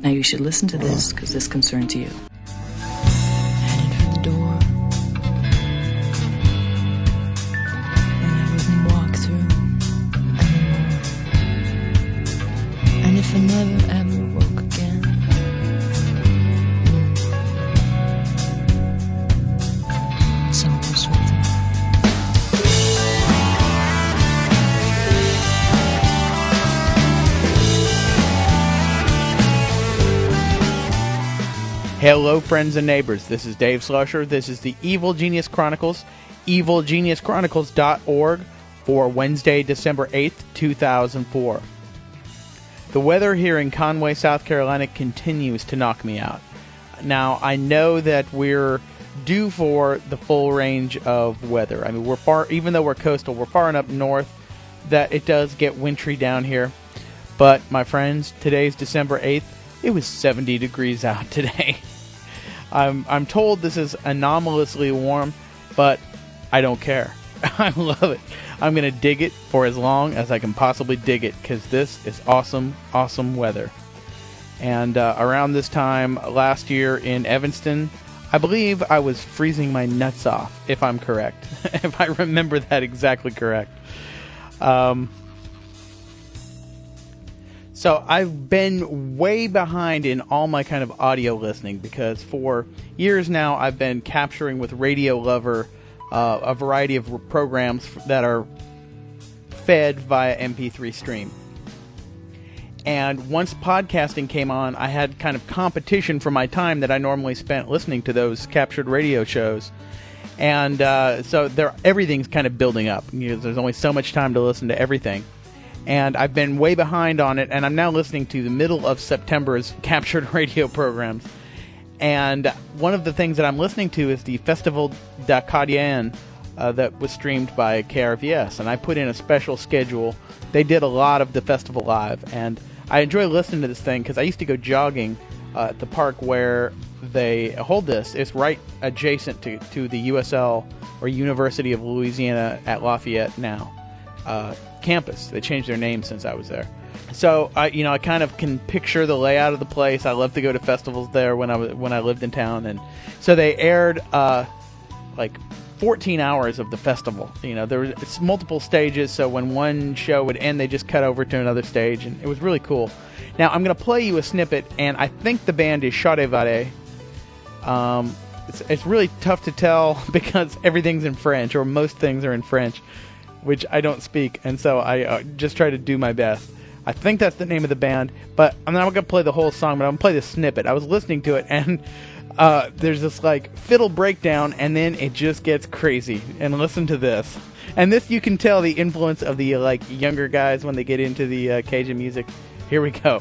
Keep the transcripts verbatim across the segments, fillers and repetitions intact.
Now you should listen to this, because this concerns you. Headed for the door. And I wouldn't walk through anymore. And if I never ever woke again, so was with it. Hello, friends and neighbors. This is Dave Slusher. This is the Evil Genius Chronicles, evil genius chronicles dot org, for Wednesday, December eighth, two thousand four. The weather here in Conway, South Carolina continues to knock me out. Now, I know that we're due for the full range of weather. I mean, we're far, even though we're coastal, we're far enough north that it does get wintry down here. But, my friends, today's December eighth. It was seventy degrees out today. I'm I'm told this is anomalously warm, but I don't care. I love it. I'm going to dig it for as long as I can possibly dig it, because this is awesome, awesome weather. And uh, around this time last year in Evanston, I believe I was freezing my nuts off, if I'm correct. If I remember that exactly correct. Um... So I've been way behind in all my kind of audio listening, because for years now I've been capturing with Radio Lover uh, a variety of programs that are fed via M P three stream. And once podcasting came on, I had kind of competition for my time that I normally spent listening to those captured radio shows. And uh, so there, everything's kind of building up. You know, there's only so much time to listen to everything. And I've been way behind on it, and I'm now listening to the middle of September's captured radio programs. And one of the things that I'm listening to is the Festival d'Acadiens uh, that was streamed by K R V S. And I put in a special schedule. They did a lot of the festival live, and I enjoy listening to this thing because I used to go jogging uh, at the park where they hold this. It's right adjacent to, to the U S L, or University of Louisiana at Lafayette now. Uh, campus. They changed their name since I was there. So I, you know, I kind of can picture the layout of the place. I love to go to festivals there when I was when I lived in town, and so they aired uh, like fourteen hours of the festival. You know, there was multiple stages, so when one show would end, they just cut over to another stage, and it was really cool. Now I'm going to play you a snippet, and I think the band is Chaudet. Um, it's, it's really tough to tell because everything's in French, or most things are in French, which I don't speak, and so I uh, just try to do my best. I think that's the name of the band, but I'm not going to play the whole song, but I'm going to play the snippet. I was listening to it, and uh, there's this, like, fiddle breakdown, and then it just gets crazy. And listen to this. And this, you can tell the influence of the, like, younger guys when they get into the uh, Cajun music. Here we go.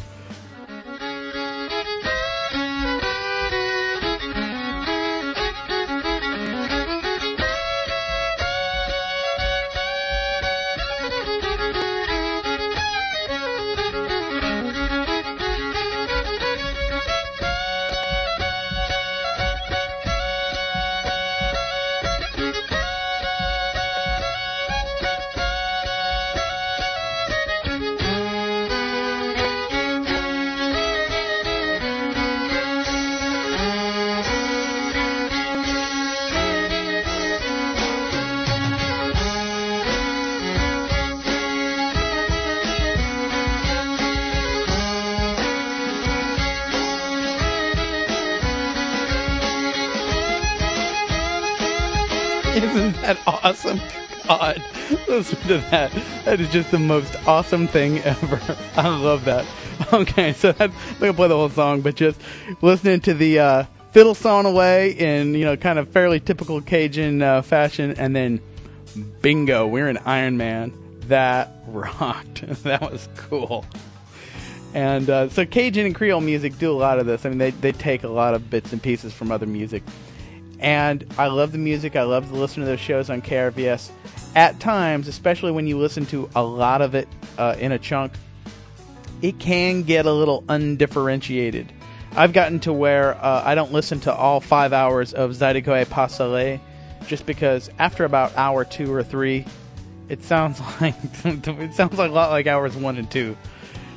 Isn't that awesome? God, listen to that. That is just the most awesome thing ever. I love that. Okay, so that's, I'm going to play the whole song, but just listening to the uh, fiddle sawn away in, you know, kind of fairly typical Cajun uh, fashion, and then bingo, we're in Iron Man. That rocked. That was cool. And uh, so Cajun and Creole music do a lot of this. I mean, they, they take a lot of bits and pieces from other music. And I love the music. I love to listen to those shows on K R V S. At times, especially when you listen to a lot of it uh, in a chunk, it can get a little undifferentiated. I've gotten to where uh, I don't listen to all five hours of Zydeco et Pas Salé, just because after about hour two or three, it sounds like it sounds like a lot like hours one and two.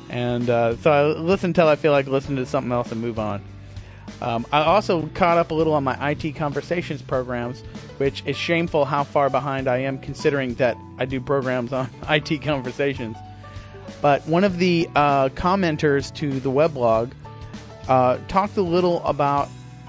And uh, so I listen until I feel like listening to something else and move on. Um, I also caught up a little on my I T Conversations programs, which is shameful how far behind I am considering that I do programs on I T Conversations. But one of the uh, commenters to the weblog uh, talked a little about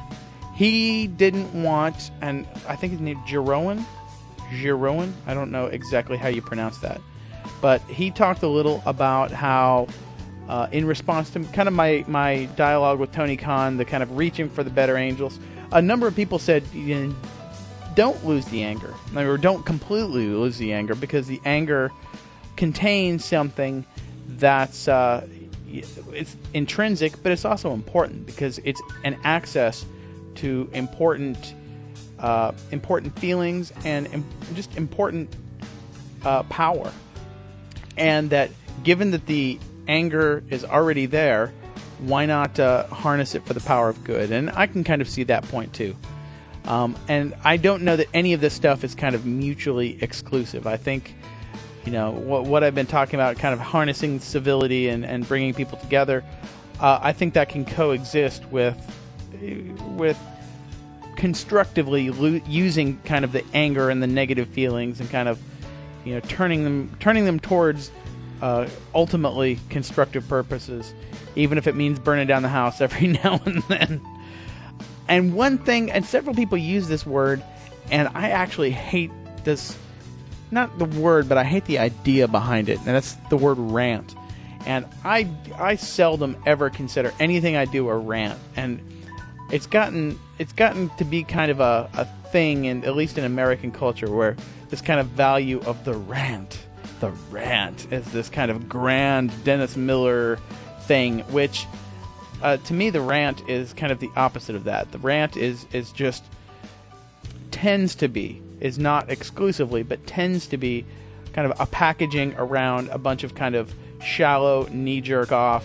he didn't want, and I think his name Jeroen, Jeroen, I don't know exactly how you pronounce that, but he talked a little about how Uh, in response to kind of my, my dialogue with Tony Khan, the kind of reaching for the better angels, a number of people said, you know, don't lose the anger, or don't completely lose the anger, because the anger contains something that's uh, it's intrinsic, but it's also important because it's an access to important uh, important feelings and im- just important uh, power, and that given that the anger is already there, why not uh, harness it for the power of good? And I can kind of see that point too. Um, and I don't know that any of this stuff is kind of mutually exclusive. I think, you know, what, what I've been talking about, kind of harnessing civility and, and bringing people together, uh, I think that can coexist with with constructively lo- using kind of the anger and the negative feelings and kind of, you know, turning them turning them towards Uh, ultimately constructive purposes, even if it means burning down the house every now and then. And one thing, and several people use this word, and I actually hate this, not the word, but I hate the idea behind it, and that's the word rant. And I, I seldom ever consider anything I do a rant, and it's gotten it's gotten to be kind of a, a thing, in, at least in American culture, where this kind of value of the rant. The rant is this kind of grand Dennis Miller thing, which uh, to me the rant is kind of the opposite of that. The rant is is just tends to be, is not exclusively, but tends to be kind of a packaging around a bunch of kind of shallow, knee-jerk off,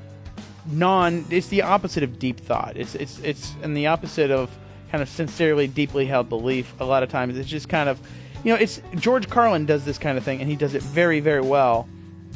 non. It's the opposite of deep thought. It's it's it's and the opposite of kind of sincerely, deeply held belief. A lot of times it's just kind of, you know, it's George Carlin does this kind of thing, and he does it very, very well.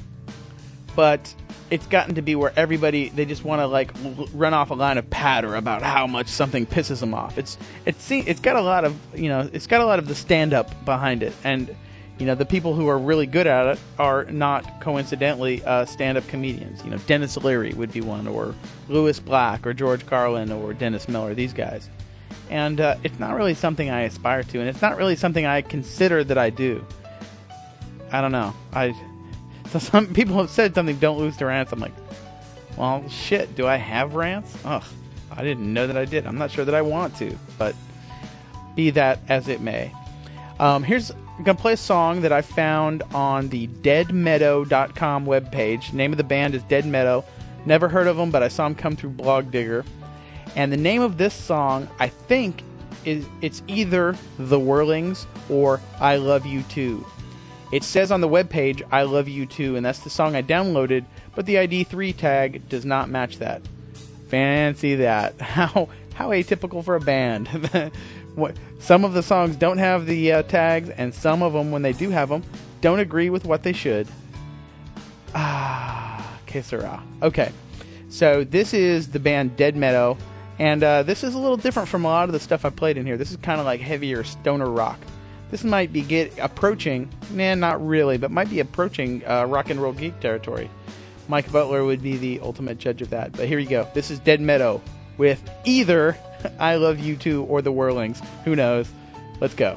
But it's gotten to be where everybody, they just want to like l- run off a line of patter about how much something pisses them off. It's it's it's got a lot of, you know, it's got a lot of the stand up behind it, and you know, the people who are really good at it are not coincidentally uh, stand up comedians. You know, Dennis Leary would be one, or Lewis Black, or George Carlin, or Dennis Miller. These guys. And uh, it's not really something I aspire to, and it's not really something I consider that I do. I don't know. I so some people have said something, don't lose the rants. I'm like, well, shit, do I have rants? Ugh, I didn't know that I did. I'm not sure that I want to, but be that as it may. Um, here's, I'm going to play a song that I found on the dead meadow dot com webpage. Name of the band is Dead Meadow. Never heard of them, but I saw them come through Blog Digger. And the name of this song, I think, is it's either The Whirlings or I Love You Too. It says on the webpage, I Love You Too, and that's the song I downloaded, but the I D three tag does not match that. Fancy that. How how atypical for a band. Some of the songs don't have the uh, tags, and some of them, when they do have them, don't agree with what they should. Ah, que sera. Okay, so this is the band Dead Meadow. And uh, this is a little different from a lot of the stuff I played in here. This is kind of like heavier stoner rock. This might be get approaching, man, not really, but might be approaching uh, rock and roll geek territory. Mike Butler would be the ultimate judge of that. But here you go. This is Dead Meadow with either I Love You Too or The Whirlings. Who knows? Let's go.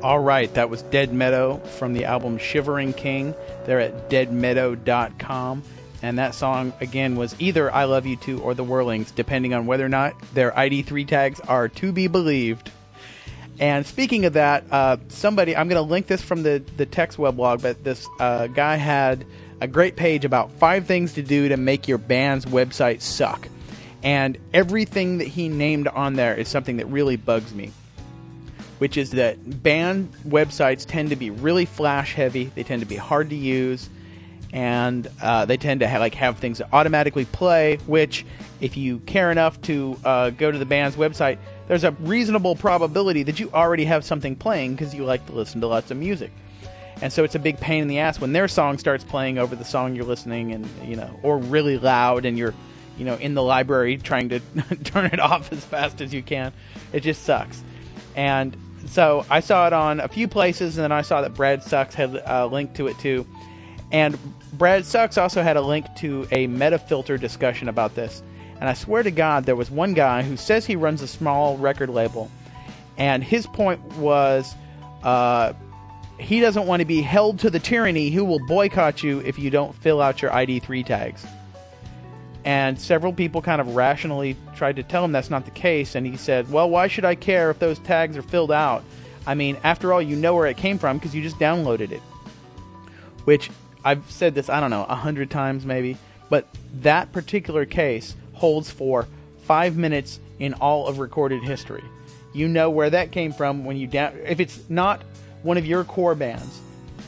All right, that was Dead Meadow from the album Shivering King. They're at dead meadow dot com. And that song, again, was either I Love You Too or The Whirlings, depending on whether or not their I D three tags are to be believed. And speaking of that, uh, somebody, I'm going to link this from the, the text weblog, but this uh, guy had a great page about five things to do to make your band's website suck. And everything that he named on there is something that really bugs me, which is that band websites tend to be really flash heavy. They tend to be hard to use. And uh, they tend to have, like have things that automatically play, which if you care enough to uh, go to the band's website, there's a reasonable probability that you already have something playing because you like to listen to lots of music. And so it's a big pain in the ass when their song starts playing over the song you're listening, and you know, or really loud, and you're, you know, in the library trying to turn it off as fast as you can. It just sucks. And so I saw it on a few places, and then I saw that Brad Sucks had a link to it too. And Brad Sucks also had a link to a Metafilter discussion about this. And I swear to God, there was one guy who says he runs a small record label. And his point was uh, he doesn't want to be held to the tyranny who will boycott you if you don't fill out your I D three tags. And several people kind of rationally tried to tell him that's not the case. And he said, well, why should I care if those tags are filled out? I mean, after all, you know where it came from because you just downloaded it. Which, I've said this, I don't know, a hundred times maybe, but that particular case holds for five minutes in all of recorded history. You know where that came from when you down. If it's not one of your core bands,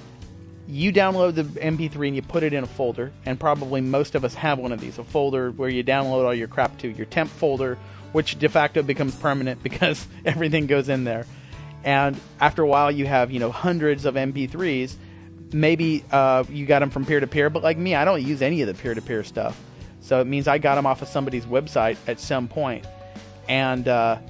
you download the M P three and you put it in a folder, and probably most of us have one of these, a folder where you download all your crap to, your temp folder, which de facto becomes permanent because everything goes in there. And after a while, you have, you know, hundreds of M P threes. Maybe uh, you got them from peer-to-peer, but like me, I don't use any of the peer-to-peer stuff. So it means I got them off of somebody's website at some point. And, uh,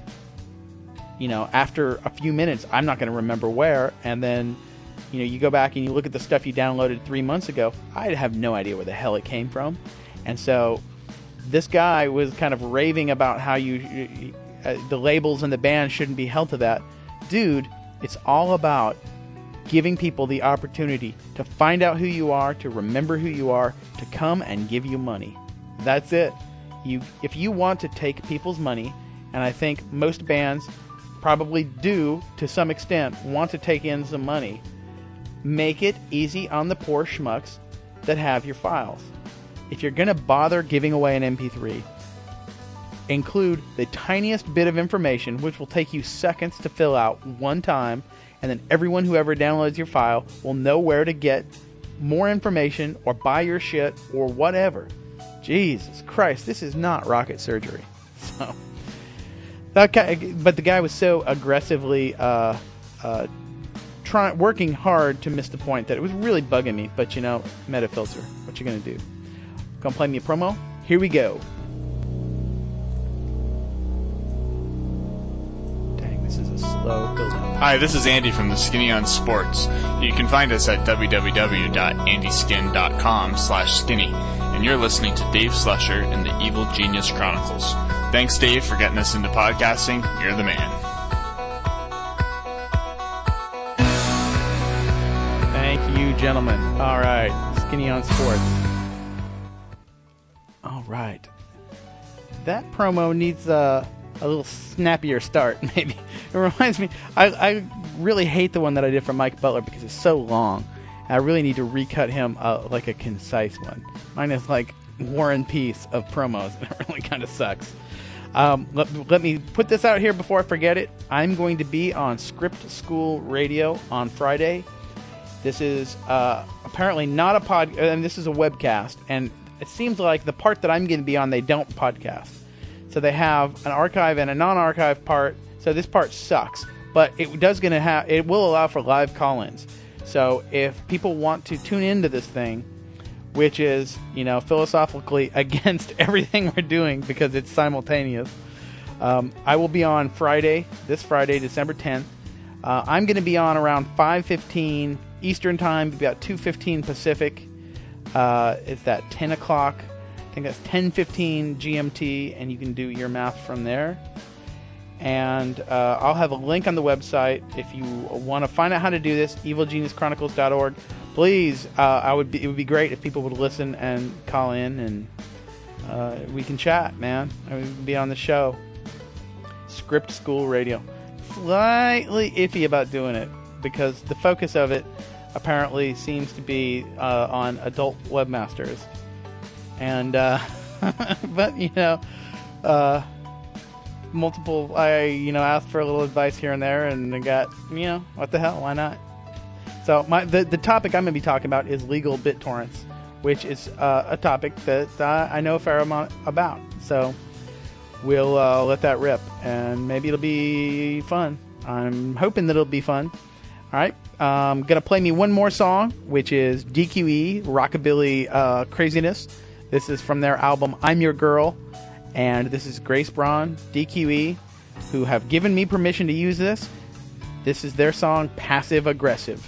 you know, after a few minutes, I'm not going to remember where. And then, you know, you go back and you look at the stuff you downloaded three months ago. I have no idea where the hell it came from. And so this guy was kind of raving about how you, you uh, the labels and the band shouldn't be held to that. Dude, it's all about giving people the opportunity to find out who you are, to remember who you are, to come and give you money. That's it. You, if you want to take people's money, and I think most bands probably do to some extent want to take in some money, make it easy on the poor schmucks that have your files. If you're going to bother giving away an M P three, include the tiniest bit of information, which will take you seconds to fill out one time, and then everyone who ever downloads your file will know where to get more information or buy your shit or whatever. Jesus Christ, this is not rocket surgery. So, that guy, but the guy was so aggressively uh, uh, trying, working hard to miss the point that it was really bugging me. But you know, Metafilter, what you gonna do? Gonna play me a promo? Here we go. Slow build up. Hi, this is Andy from the Skinny on Sports. You can find us at w w w dot andy skin dot com slash skinny, and you're listening to Dave Slusher and the Evil Genius Chronicles. Thanks, Dave, for getting us into podcasting. You're the man. Thank you, gentlemen. All right, Skinny on Sports. All right. That promo needs a... a little snappier start, maybe. It reminds me, I, I really hate the one that I did for Mike Butler because it's so long. I really need to recut him uh, like a concise one. Mine is like War and Peace of promos, and it really kind of sucks. Um, let, let me put this out here before I forget it. I'm going to be on Script School Radio on Friday. This is uh, apparently not a pod, and this is a webcast, and it seems like the part that I'm going to be on, they don't podcast. So they have an archive and a non-archive part. So this part sucks, but it does going to have. It will allow for live call-ins. So if people want to tune into this thing, which is, you know, philosophically against everything we're doing because it's simultaneous, um, I will be on Friday, this Friday, December tenth. Uh, I'm going to be on around five fifteen Eastern Time, about two fifteen Pacific. Uh, it's at ten o'clock. I think that's ten fifteen G M T, and you can do your math from there. And uh, I'll have a link on the website if you want to find out how to do this. evil genius chronicles dot org. Please, uh, I would be, it would be great if people would listen and call in, and uh, we can chat, man. I would be on the show. Script School Radio. Slightly iffy about doing it because the focus of it apparently seems to be uh, on adult webmasters. And, uh, but, you know, uh, multiple, I, you know, asked for a little advice here and there, and I got, you know, what the hell, why not? So my the, the topic I'm going to be talking about is legal BitTorrents, which is uh, a topic that uh, I know a fair amount about. So we'll uh, let that rip, and maybe it'll be fun. I'm hoping that it'll be fun. All right, I'm going to play me one more song, which is D Q E, Rockabilly uh, Craziness. This is from their album, I'm Your Girl. And this is Grace Braun, D Q E, who have given me permission to use this. This is their song, Passive Aggressive.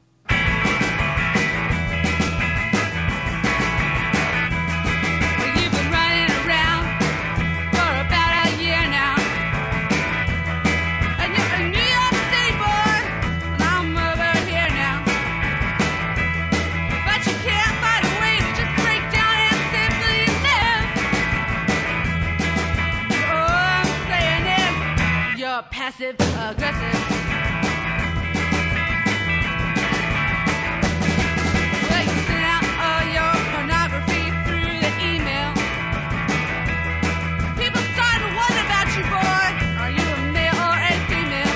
Passive aggressive. Well, you send out all your pornography through the email. People starting to wonder about you, boy. Are you a male or a female?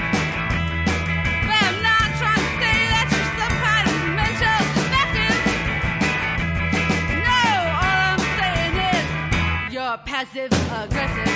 But I'm not trying to say that you're some kind of mental defective. No, all I'm saying is you're passive aggressive.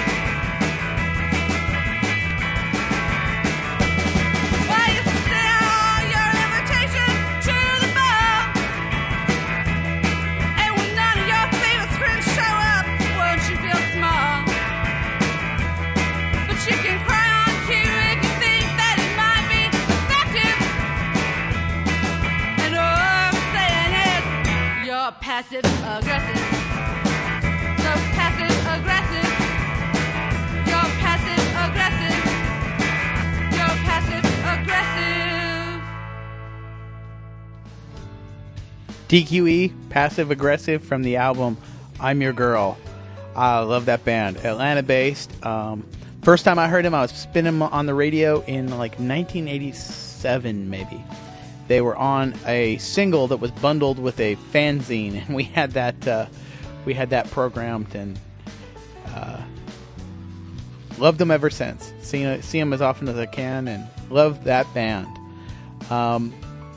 Passive aggressive. So passive aggressive. You're passive aggressive. You're passive aggressive. D Q E, Passive Aggressive, from the album I'm Your Girl. I love that band. Atlanta based. Um, first time I heard him, I was spinning him on the radio in like nineteen eighty-seven, maybe. They were on a single that was bundled with a fanzine, and we had that uh, we had that programmed, and uh, loved them ever since. See, see them as often as I can, and love that band. Um,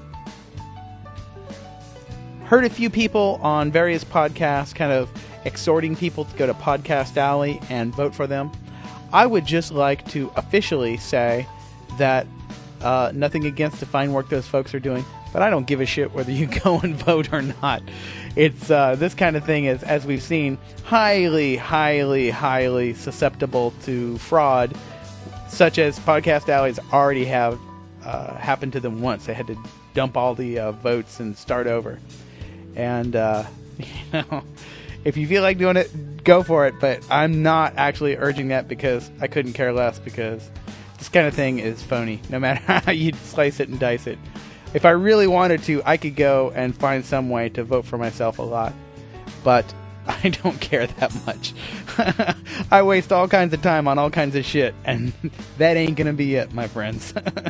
heard a few people on various podcasts kind of exhorting people to go to Podcast Alley and vote for them. I would just like to officially say that Uh, nothing against the fine work those folks are doing, but I don't give a shit whether you go and vote or not. It's uh, this kind of thing is, as we've seen, highly, highly, highly susceptible to fraud, such as Podcast Alleys already have uh, happened to them once. They had to dump all the uh, votes and start over. And uh, you know, if you feel like doing it, go for it. But I'm not actually urging that because I couldn't care less, because this kind of thing is phony, no matter how you slice it and dice it. If I really wanted to, I could go and find some way to vote for myself a lot. But I don't care that much. I waste all kinds of time on all kinds of shit, and that ain't gonna be it, my friends.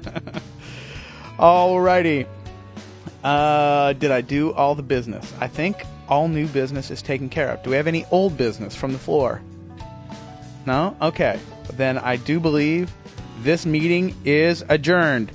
Alrighty. Uh, did I do all the business? I think all new business is taken care of. Do we have any old business from the floor? No? Okay. Then I do believe this meeting is adjourned.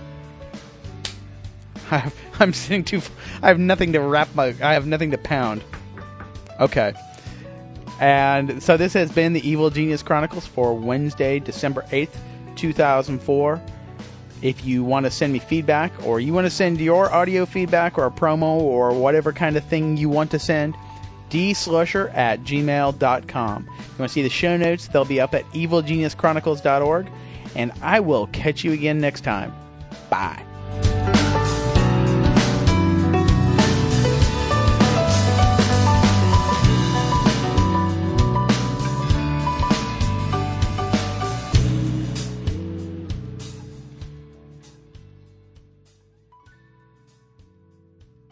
I, I'm sitting too. I have nothing to wrap my. I have nothing to pound. Okay. And so this has been the Evil Genius Chronicles for Wednesday, December eighth, two thousand four. If you want to send me feedback, or you want to send your audio feedback or a promo or whatever kind of thing you want to send, dslusher at gmail dot com. If you want to see the show notes, they'll be up at evil genius chronicles dot org. And I will catch you again next time. Bye.